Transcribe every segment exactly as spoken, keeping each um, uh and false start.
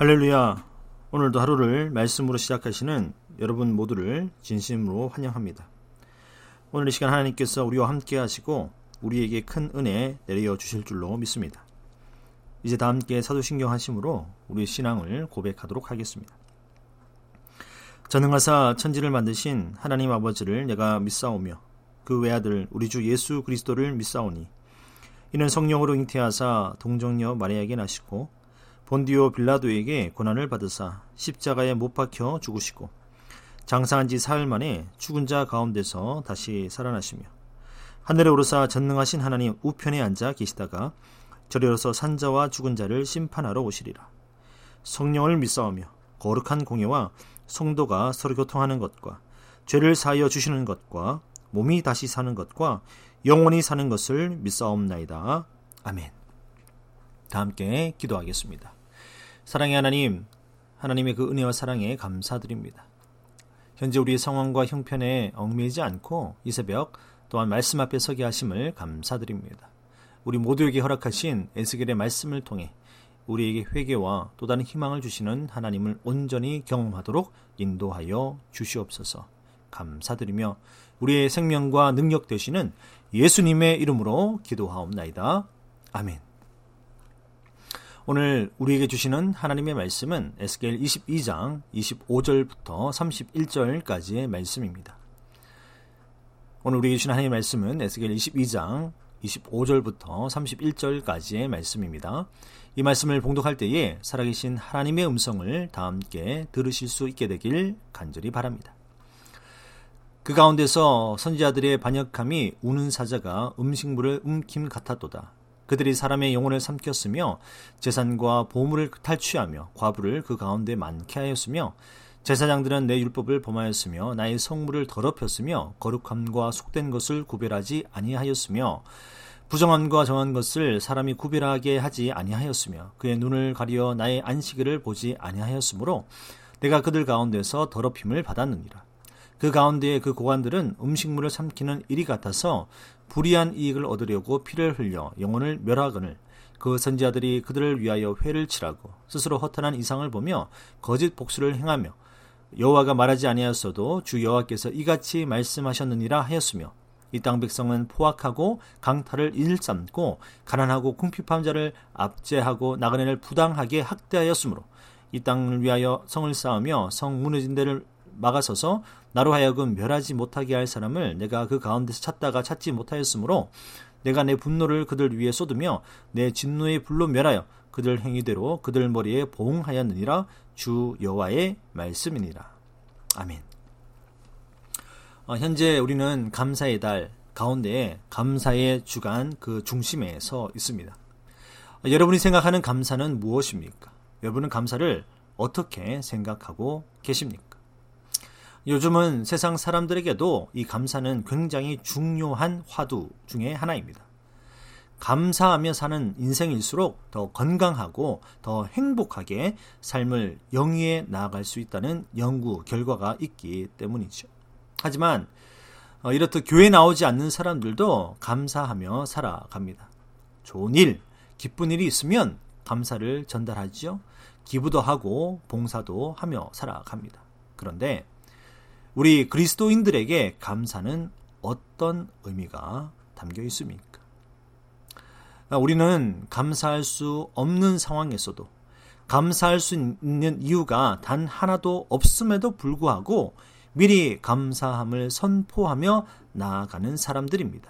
할렐루야. 오늘도 하루를 말씀으로 시작하시는 여러분 모두를 진심으로 환영합니다. 오늘 이 시간 하나님께서 우리와 함께 하시고 우리에게 큰 은혜 내려 주실 줄로 믿습니다. 이제 다 함께 사도신경 하심으로 우리의 신앙을 고백하도록 하겠습니다. 전능하사 천지를 만드신 하나님 아버지를 내가 믿사오며 그 외아들 우리 주 예수 그리스도를 믿사오니 이는 성령으로 잉태하사 동정녀 마리아에게 나시고 본디오 빌라도에게 고난을 받으사 십자가에 못 박혀 죽으시고 장사한 지 사흘 만에 죽은 자 가운데서 다시 살아나시며 하늘에 오르사 전능하신 하나님 우편에 앉아 계시다가 저리로서 산자와 죽은 자를 심판하러 오시리라. 성령을 믿사오며 거룩한 공예와 성도가 서로 교통하는 것과 죄를 사하여 주시는 것과 몸이 다시 사는 것과 영원히 사는 것을 믿사옵나이다. 아멘. 다 함께 기도하겠습니다. 사랑의 하나님, 하나님의 그 은혜와 사랑에 감사드립니다. 현재 우리의 상황과 형편에 얽매이지 않고 이 새벽 또한 말씀 앞에 서게 하심을 감사드립니다. 우리 모두에게 허락하신 에스겔의 말씀을 통해 우리에게 회개와 또 다른 희망을 주시는 하나님을 온전히 경험하도록 인도하여 주시옵소서. 감사드리며 우리의 생명과 능력 되시는 예수님의 이름으로 기도하옵나이다. 아멘. 오늘 우리에게 주시는 하나님의 말씀은 에스겔 이십이 장 이십오 절부터 삼십일 절까지의 말씀입니다. 오늘 우리에게 주신 하나님의 말씀은 에스겔 이십이 장 이십오 절부터 삼십일 절까지의 말씀입니다. 이 말씀을 봉독할 때에 살아계신 하나님의 음성을 다 함께 들으실 수 있게 되길 간절히 바랍니다. 그 가운데서 선지자들의 반역함이 우는 사자가 음식물을 움킴 같았도다. 그들이 사람의 영혼을 삼켰으며 재산과 보물을 탈취하며 과부를 그 가운데 많게 하였으며 제사장들은 내 율법을 범하였으며 나의 성물을 더럽혔으며 거룩함과 속된 것을 구별하지 아니하였으며 부정함과 정한 것을 사람이 구별하게 하지 아니하였으며 그의 눈을 가리어 나의 안식일을 보지 아니하였으므로 내가 그들 가운데서 더럽힘을 받았느니라. 그 가운데에 그 고관들은 음식물을 삼키는 일이 같아서 불의한 이익을 얻으려고 피를 흘려 영혼을 멸하거늘 그 선지자들이 그들을 위하여 회를 치라고 스스로 허탄한 이상을 보며 거짓 복수를 행하며 여호와가 말하지 아니하였어도 주 여호와께서 이같이 말씀하셨느니라 하였으며 이 땅 백성은 포악하고 강탈을 일삼고 가난하고 궁핍한 자를 압제하고 나그네를 부당하게 학대하였으므로 이 땅을 위하여 성을 쌓으며 성 무너진 데를 막아서서 나로 하여금 멸하지 못하게 할 사람을 내가 그 가운데서 찾다가 찾지 못하였으므로 내가 내 분노를 그들 위에 쏟으며 내 진노의 불로 멸하여 그들 행위대로 그들 머리에 보응하였느니라. 주 여호와의 말씀이니라. 아멘. 어, 현재 우리는 감사의 달 가운데에 감사의 주간 그 중심에 서 있습니다. 어, 여러분이 생각하는 감사는 무엇입니까? 여러분은 감사를 어떻게 생각하고 계십니까? 요즘은 세상 사람들에게도 이 감사는 굉장히 중요한 화두 중에 하나입니다. 감사하며 사는 인생일수록 더 건강하고 더 행복하게 삶을 영위해 나아갈 수 있다는 연구 결과가 있기 때문이죠. 하지만 이렇듯 교회에 나오지 않는 사람들도 감사하며 살아갑니다. 좋은 일, 기쁜 일이 있으면 감사를 전달하죠. 기부도 하고 봉사도 하며 살아갑니다. 그런데 우리 그리스도인들에게 감사는 어떤 의미가 담겨 있습니까? 우리는 감사할 수 없는 상황에서도 감사할 수 있는 이유가 단 하나도 없음에도 불구하고 미리 감사함을 선포하며 나아가는 사람들입니다.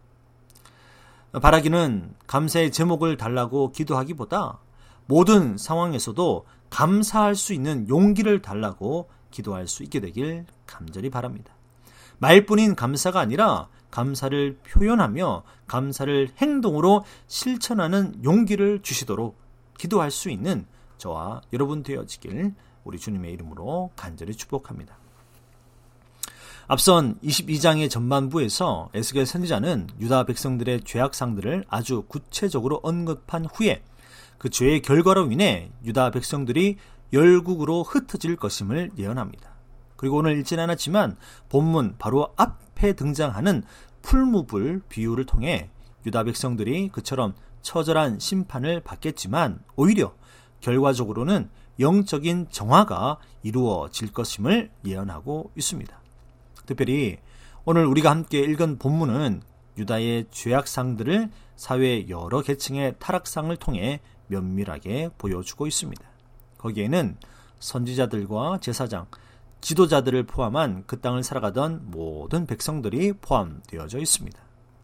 바라기는 감사의 제목을 달라고 기도하기보다 모든 상황에서도 감사할 수 있는 용기를 달라고 기도할 수 있게 되길 간절히 바랍니다. 말뿐인 감사가 아니라 감사를 표현하며 감사를 행동으로 실천하는 용기를 주시도록 기도할 수 있는 저와 여러분 되어지길 우리 주님의 이름으로 간절히 축복합니다. 앞선 이십이 장의 전반부에서 에스겔 선지자는 유다 백성들의 죄악상들을 아주 구체적으로 언급한 후에 그 죄의 결과로 인해 유다 백성들이 열국으로 흩어질 것임을 예언합니다. 그리고 오늘 읽지는 않았지만 본문 바로 앞에 등장하는 풀무불 비유를 통해 유다 백성들이 그처럼 처절한 심판을 받겠지만 오히려 결과적으로는 영적인 정화가 이루어질 것임을 예언하고 있습니다. 특별히 오늘 우리가 함께 읽은 본문은 유다의 죄악상들을 사회 여러 계층의 타락상을 통해 면밀하게 보여주고 있습니다. 거기에는 선지자들과 제사장, 지도자들을 포함한 그 땅을 살아가던 모든 백성들이 포함되어져 있습니다.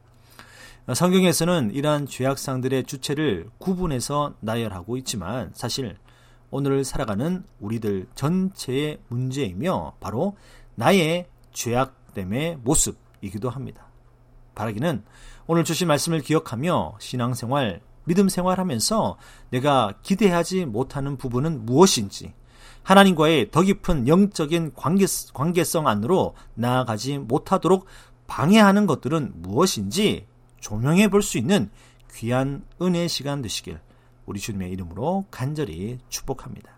성경에서는 이러한 죄악상들의 주체를 구분해서 나열하고 있지만 사실 오늘 살아가는 우리들 전체의 문제이며 바로 나의 죄악됨의 모습이기도 합니다. 바라기는 오늘 주신 말씀을 기억하며 신앙생활, 믿음생활하면서 내가 기대하지 못하는 부분은 무엇인지, 하나님과의 더 깊은 영적인 관계, 관계성 안으로 나아가지 못하도록 방해하는 것들은 무엇인지 조명해 볼 수 있는 귀한 은혜의 시간 되시길 우리 주님의 이름으로 간절히 축복합니다.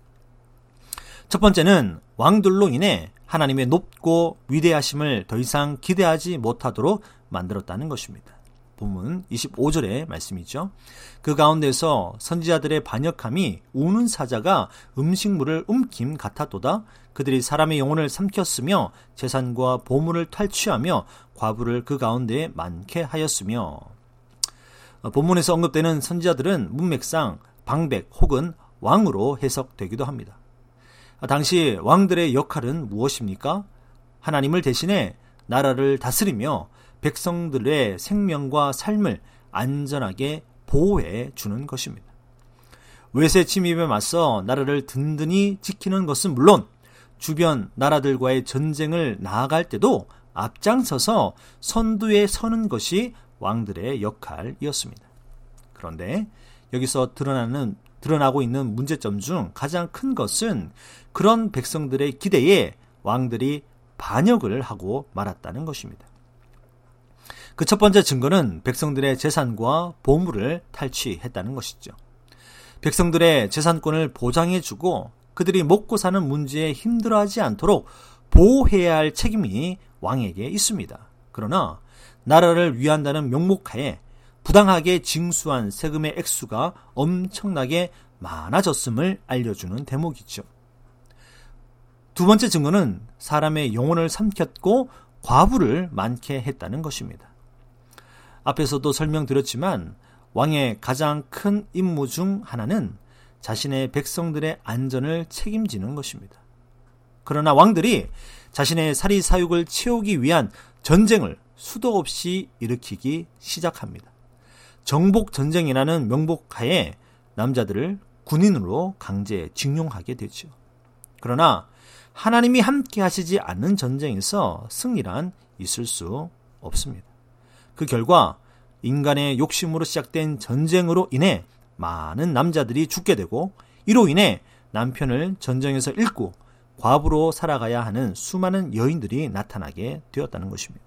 첫 번째는 왕들로 인해 하나님의 높고 위대하심을 더 이상 기대하지 못하도록 만들었다는 것입니다. 본문 이십오 절의 말씀이죠. 그 가운데서 선지자들의 반역함이 우는 사자가 음식물을 움킴 같았도다. 그들이 사람의 영혼을 삼켰으며 재산과 보물을 탈취하며 과부를 그 가운데에 많게 하였으며. 본문에서 언급되는 선지자들은 문맥상 방백 혹은 왕으로 해석되기도 합니다. 당시 왕들의 역할은 무엇입니까? 하나님을 대신해 나라를 다스리며 백성들의 생명과 삶을 안전하게 보호해 주는 것입니다. 외세 침입에 맞서 나라를 든든히 지키는 것은 물론 주변 나라들과의 전쟁을 나아갈 때도 앞장서서 선두에 서는 것이 왕들의 역할이었습니다. 그런데 여기서 드러나는, 드러나고 있는 문제점 중 가장 큰 것은 그런 백성들의 기대에 왕들이 반역을 하고 말았다는 것입니다. 그 첫 번째 증거는 백성들의 재산과 보물을 탈취했다는 것이죠. 백성들의 재산권을 보장해주고 그들이 먹고 사는 문제에 힘들어하지 않도록 보호해야 할 책임이 왕에게 있습니다. 그러나 나라를 위한다는 명목하에 부당하게 징수한 세금의 액수가 엄청나게 많아졌음을 알려주는 대목이죠. 두 번째 증거는 사람의 영혼을 삼켰고 과부를 많게 했다는 것입니다. 앞에서도 설명드렸지만 왕의 가장 큰 임무 중 하나는 자신의 백성들의 안전을 책임지는 것입니다. 그러나 왕들이 자신의 사리사욕을 채우기 위한 전쟁을 수도 없이 일으키기 시작합니다. 정복전쟁이라는 명목하에 남자들을 군인으로 강제 징용하게 되죠. 그러나 하나님이 함께 하시지 않는 전쟁에서 승리란 있을 수 없습니다. 그 결과 인간의 욕심으로 시작된 전쟁으로 인해 많은 남자들이 죽게 되고 이로 인해 남편을 전쟁에서 잃고 과부로 살아가야 하는 수많은 여인들이 나타나게 되었다는 것입니다.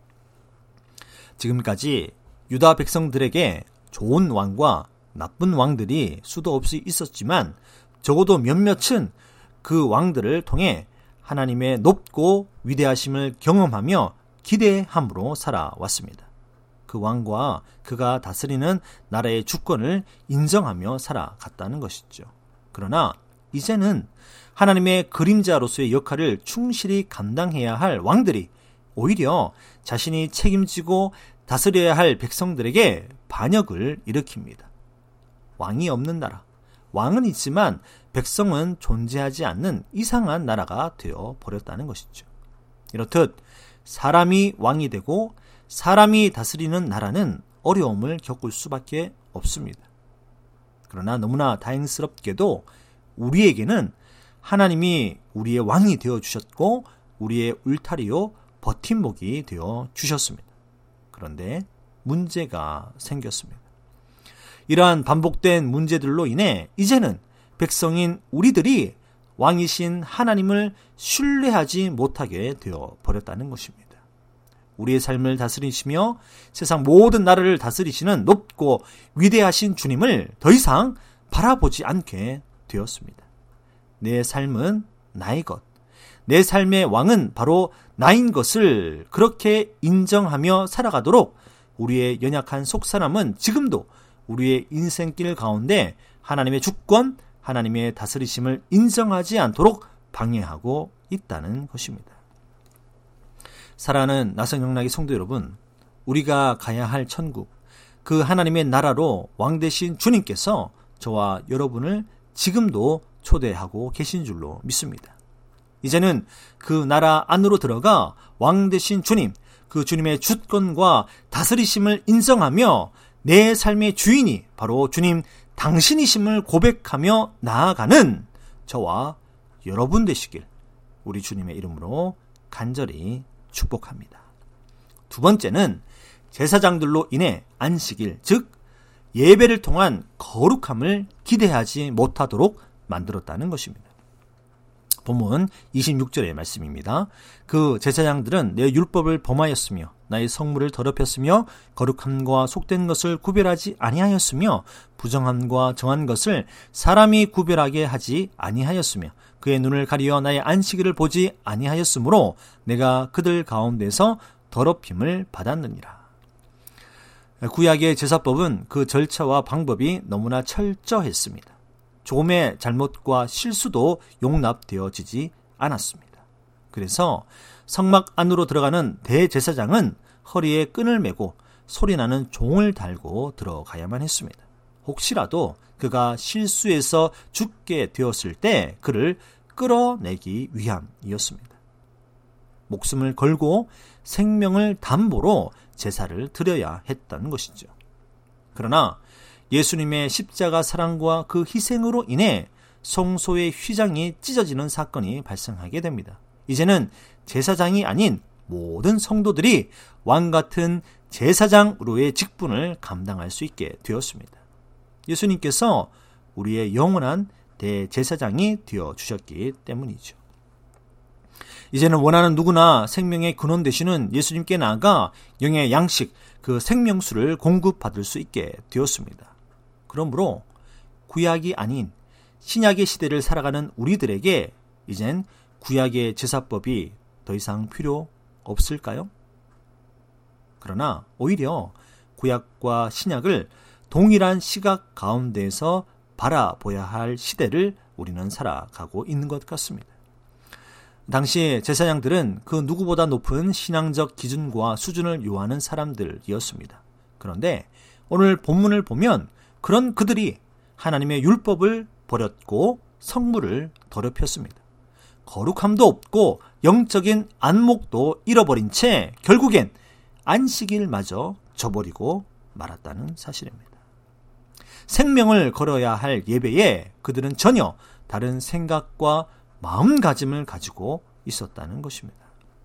지금까지 유다 백성들에게 좋은 왕과 나쁜 왕들이 수도 없이 있었지만 적어도 몇몇은 그 왕들을 통해 하나님의 높고 위대하심을 경험하며 기대함으로 살아왔습니다. 그 왕과 그가 다스리는 나라의 주권을 인정하며 살아갔다는 것이죠. 그러나 이제는 하나님의 그림자로서의 역할을 충실히 감당해야 할 왕들이 오히려 자신이 책임지고 다스려야 할 백성들에게 반역을 일으킵니다. 왕이 없는 나라, 왕은 있지만 백성은 존재하지 않는 이상한 나라가 되어 버렸다는 것이죠. 이렇듯 사람이 왕이 되고 사람이 다스리는 나라는 어려움을 겪을 수밖에 없습니다. 그러나 너무나 다행스럽게도 우리에게는 하나님이 우리의 왕이 되어주셨고 우리의 울타리요 버팀목이 되어주셨습니다. 그런데 문제가 생겼습니다. 이러한 반복된 문제들로 인해 이제는 백성인 우리들이 왕이신 하나님을 신뢰하지 못하게 되어 버렸다는 것입니다. 우리의 삶을 다스리시며 세상 모든 나라를 다스리시는 높고 위대하신 주님을 더 이상 바라보지 않게 되었습니다. 내 삶은 나의 것, 내 삶의 왕은 바로 나인 것을 그렇게 인정하며 살아가도록 우리의 연약한 속사람은 지금도 우리의 인생길 가운데 하나님의 주권, 하나님의 다스리심을 인정하지 않도록 방해하고 있다는 것입니다. 사랑하는 나성영락의 성도 여러분, 우리가 가야 할 천국, 그 하나님의 나라로 왕 되신 주님께서 저와 여러분을 지금도 초대하고 계신 줄로 믿습니다. 이제는 그 나라 안으로 들어가 왕 되신 주님, 그 주님의 주권과 다스리심을 인정하며 내 삶의 주인이 바로 주님 당신이심을 고백하며 나아가는 저와 여러분 되시길 우리 주님의 이름으로 간절히 축복합니다. 두 번째는 제사장들로 인해 안식일, 즉 예배를 통한 거룩함을 기대하지 못하도록 만들었다는 것입니다. 본문 이십육 절의 말씀입니다. 그 제사장들은 내 율법을 범하였으며 나의 성물을 더럽혔으며 거룩함과 속된 것을 구별하지 아니하였으며 부정함과 정한 것을 사람이 구별하게 하지 아니하였으며 그의 눈을 가리어 나의 안식일을 보지 아니하였으므로 내가 그들 가운데서 더럽힘을 받았느니라. 구약의 제사법은 그 절차와 방법이 너무나 철저했습니다. 조금의 잘못과 실수도 용납되어지지 않았습니다. 그래서 성막 안으로 들어가는 대제사장은 허리에 끈을 매고 소리나는 종을 달고 들어가야만 했습니다. 혹시라도 그가 실수해서 죽게 되었을 때 그를 끌어내기 위함이었습니다. 목숨을 걸고 생명을 담보로 제사를 드려야 했던 것이죠. 그러나 예수님의 십자가 사랑과 그 희생으로 인해 성소의 휘장이 찢어지는 사건이 발생하게 됩니다. 이제는 제사장이 아닌 모든 성도들이 왕 같은 제사장으로의 직분을 감당할 수 있게 되었습니다. 예수님께서 우리의 영원한 대제사장이 되어주셨기 때문이죠. 이제는 원하는 누구나 생명의 근원 되시는 예수님께 나아가 영의 양식, 그 생명수를 공급받을 수 있게 되었습니다. 그러므로 구약이 아닌 신약의 시대를 살아가는 우리들에게 이젠 구약의 제사법이 더 이상 필요 없을까요? 그러나 오히려 구약과 신약을 동일한 시각 가운데에서 바라보아야 할 시대를 우리는 살아가고 있는 것 같습니다. 당시 제사장들은 그 누구보다 높은 신앙적 기준과 수준을 요하는 사람들이었습니다. 그런데 오늘 본문을 보면 그런 그들이 하나님의 율법을 버렸고 성물을 더럽혔습니다. 거룩함도 없고 영적인 안목도 잃어버린 채 결국엔 안식일마저 저버리고 말았다는 사실입니다. 생명을 걸어야 할 예배에 그들은 전혀 다른 생각과 마음가짐을 가지고 있었다는 것입니다.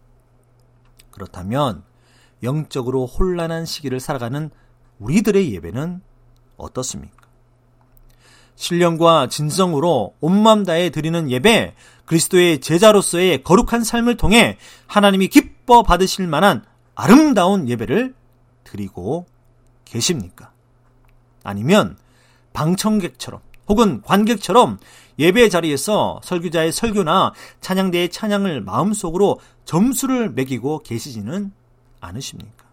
그렇다면 영적으로 혼란한 시기를 살아가는 우리들의 예배는 어떻습니까? 신령과 진정으로 온마음 다해 드리는 예배, 그리스도의 제자로서의 거룩한 삶을 통해 하나님이 기뻐 받으실 만한 아름다운 예배를 드리고 계십니까? 아니면 방청객처럼 혹은 관객처럼 예배 자리에서 설교자의 설교나 찬양대의 찬양을 마음속으로 점수를 매기고 계시지는 않으십니까?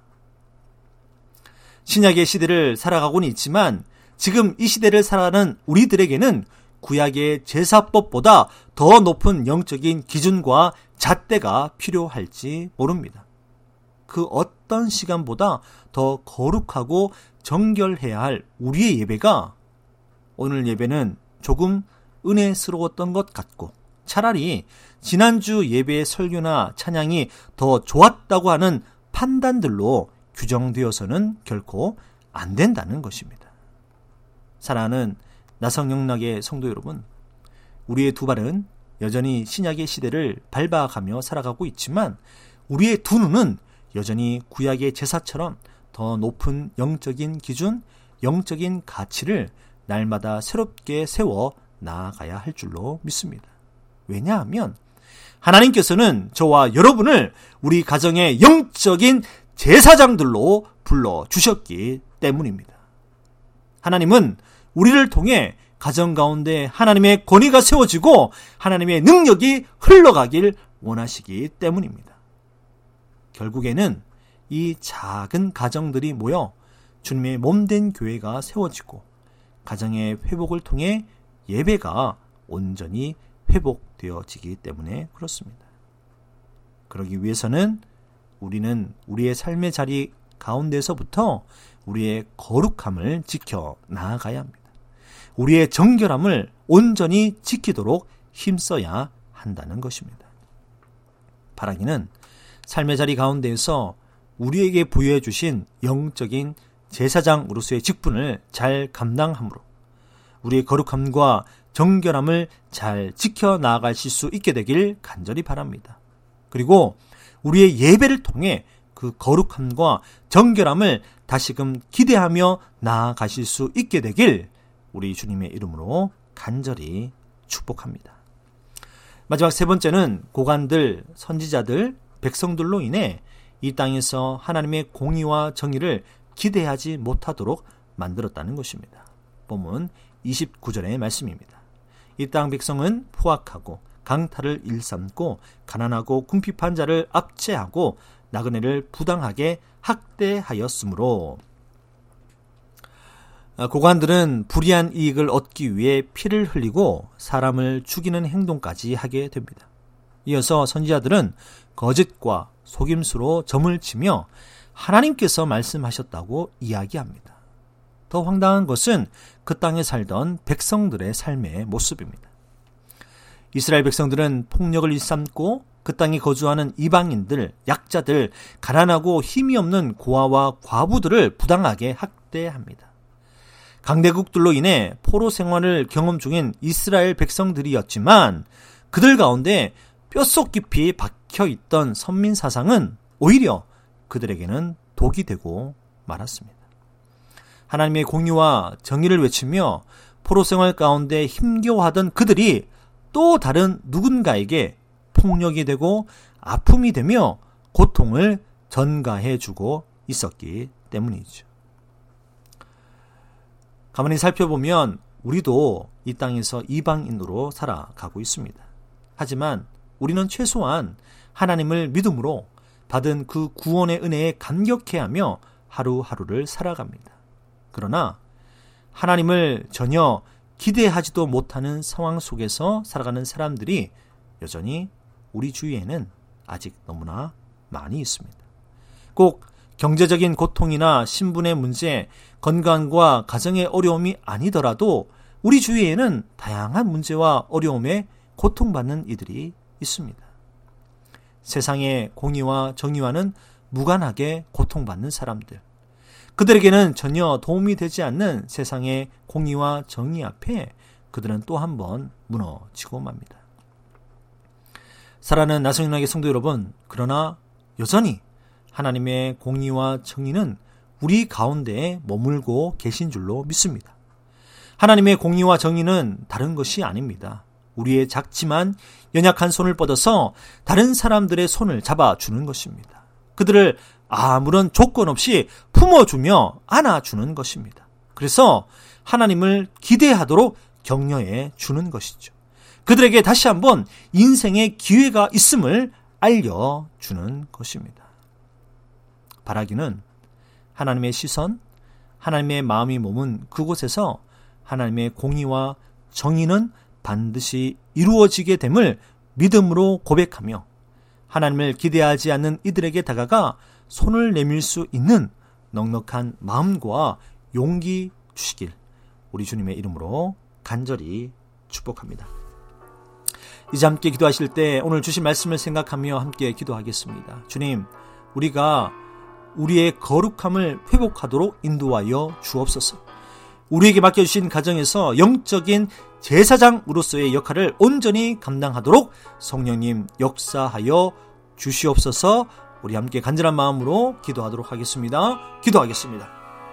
신약의 시대를 살아가고는 있지만 지금 이 시대를 살아가는 우리들에게는 구약의 제사법보다 더 높은 영적인 기준과 잣대가 필요할지 모릅니다. 그 어떤 시간보다 더 거룩하고 정결해야 할 우리의 예배가 오늘 예배는 조금 은혜스러웠던 것 같고 차라리 지난주 예배의 설교나 찬양이 더 좋았다고 하는 판단들로 규정되어서는 결코 안 된다는 것입니다. 사랑하는 나성영락의 성도 여러분, 우리의 두 발은 여전히 신약의 시대를 밟아가며 살아가고 있지만 우리의 두 눈은 여전히 구약의 제사처럼 더 높은 영적인 기준, 영적인 가치를 날마다 새롭게 세워 나아가야 할 줄로 믿습니다. 왜냐하면 하나님께서는 저와 여러분을 우리 가정의 영적인 제사장들로 불러주셨기 때문입니다. 하나님은 우리를 통해 가정 가운데 하나님의 권위가 세워지고 하나님의 능력이 흘러가길 원하시기 때문입니다. 결국에는 이 작은 가정들이 모여 주님의 몸된 교회가 세워지고 가정의 회복을 통해 예배가 온전히 회복되어지기 때문에 그렇습니다. 그러기 위해서는 우리는 우리의 삶의 자리 가운데서부터 우리의 거룩함을 지켜 나아가야 합니다. 우리의 정결함을 온전히 지키도록 힘써야 한다는 것입니다. 바라기는 삶의 자리 가운데에서 우리에게 부여해 주신 영적인 제사장으로서의 직분을 잘 감당함으로 우리의 거룩함과 정결함을 잘 지켜 나아가실 수 있게 되길 간절히 바랍니다. 그리고 우리의 예배를 통해 그 거룩함과 정결함을 다시금 기대하며 나아가실 수 있게 되길 우리 주님의 이름으로 간절히 축복합니다. 마지막 세 번째는 고관들, 선지자들, 백성들로 인해 이 땅에서 하나님의 공의와 정의를 기대하지 못하도록 만들었다는 것입니다. 본문 이십구 절의 말씀입니다. 이 땅 백성은 포악하고 강탈을 일삼고 가난하고 궁핍한 자를 압제하고 나그네를 부당하게 학대하였으므로. 고관들은 불의한 이익을 얻기 위해 피를 흘리고 사람을 죽이는 행동까지 하게 됩니다. 이어서 선지자들은 거짓과 속임수로 점을 치며 하나님께서 말씀하셨다고 이야기합니다. 더 황당한 것은 그 땅에 살던 백성들의 삶의 모습입니다. 이스라엘 백성들은 폭력을 일삼고 그 땅에 거주하는 이방인들, 약자들, 가난하고 힘이 없는 고아와 과부들을 부당하게 학대합니다. 강대국들로 인해 포로 생활을 경험 중인 이스라엘 백성들이었지만 그들 가운데 뼛속 깊이 박혀있던 선민 사상은 오히려 그들에게는 독이 되고 말았습니다. 하나님의 공의와 정의를 외치며 포로 생활 가운데 힘겨워하던 그들이 또 다른 누군가에게 폭력이 되고 아픔이 되며 고통을 전가해주고 있었기 때문이죠. 가만히 살펴보면 우리도 이 땅에서 이방인으로 살아가고 있습니다. 하지만 우리는 최소한 하나님을 믿음으로 받은 그 구원의 은혜에 감격해하며 하루하루를 살아갑니다. 그러나 하나님을 전혀 기대하지도 못하는 상황 속에서 살아가는 사람들이 여전히 우리 주위에는 아직 너무나 많이 있습니다. 꼭 경제적인 고통이나 신분의 문제, 건강과 가정의 어려움이 아니더라도 우리 주위에는 다양한 문제와 어려움에 고통받는 이들이 있습니다. 세상의 공의와 정의와는 무관하게 고통받는 사람들, 그들에게는 전혀 도움이 되지 않는 세상의 공의와 정의 앞에 그들은 또 한 번 무너지고 맙니다. 사랑하는 나성인학의 성도 여러분, 그러나 여전히 하나님의 공의와 정의는 우리 가운데에 머물고 계신 줄로 믿습니다. 하나님의 공의와 정의는 다른 것이 아닙니다. 우리의 작지만 연약한 손을 뻗어서 다른 사람들의 손을 잡아주는 것입니다. 그들을 아무런 조건 없이 품어주며 안아주는 것입니다. 그래서 하나님을 기대하도록 격려해 주는 것이죠. 그들에게 다시 한번 인생의 기회가 있음을 알려주는 것입니다. 바라기는 하나님의 시선, 하나님의 마음이 머문 그곳에서 하나님의 공의와 정의는 반드시 이루어지게 됨을 믿음으로 고백하며 하나님을 기대하지 않는 이들에게 다가가 손을 내밀 수 있는 넉넉한 마음과 용기 주시길 우리 주님의 이름으로 간절히 축복합니다. 이제 함께 기도하실 때 오늘 주신 말씀을 생각하며 함께 기도하겠습니다. 주님, 우리가 우리의 거룩함을 회복하도록 인도하여 주옵소서. 우리에게 맡겨주신 가정에서 영적인 제사장으로서의 역할을 온전히 감당하도록 성령님 역사하여 주시옵소서. 우리 함께 간절한 마음으로 기도하도록 하겠습니다. 기도하겠습니다.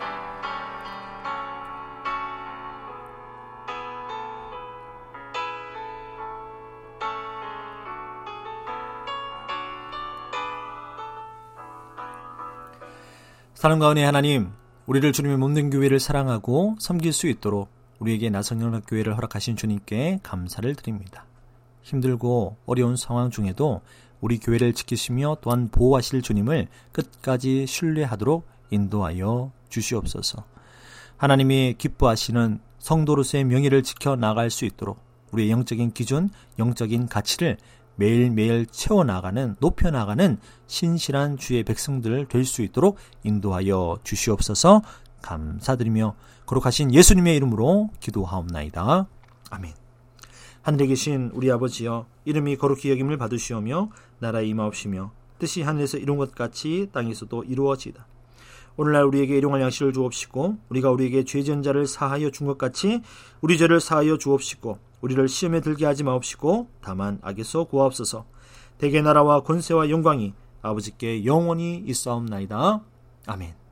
사랑과 은혜의 하나님, 우리를 주님의 몸된 교회를 사랑하고 섬길 수 있도록 우리에게 나성영락교회를 허락하신 주님께 감사를 드립니다. 힘들고 어려운 상황 중에도 우리 교회를 지키시며 또한 보호하실 주님을 끝까지 신뢰하도록 인도하여 주시옵소서. 하나님이 기뻐하시는 성도로서의 명예를 지켜나갈 수 있도록 우리의 영적인 기준, 영적인 가치를 매일매일 채워나가는, 높여나가는 신실한 주의 백성들 될 수 있도록 인도하여 주시옵소서. 감사드리며 거룩하신 예수님의 이름으로 기도하옵나이다. 아멘. 하늘에 계신 우리 아버지여, 이름이 거룩히 여김을 받으시오며 나라에 임하옵시며 뜻이 하늘에서 이룬 것 같이 땅에서도 이루어지이다. 오늘날 우리에게 일용할 양식을 주옵시고 우리가 우리에게 죄 지은 자를 사하여 준 것 같이 우리 죄를 사하여 주옵시고 우리를 시험에 들게 하지 마옵시고 다만 악에서 구하옵소서. 대개 나라와 권세와 영광이 아버지께 영원히 있사옵나이다. 아멘.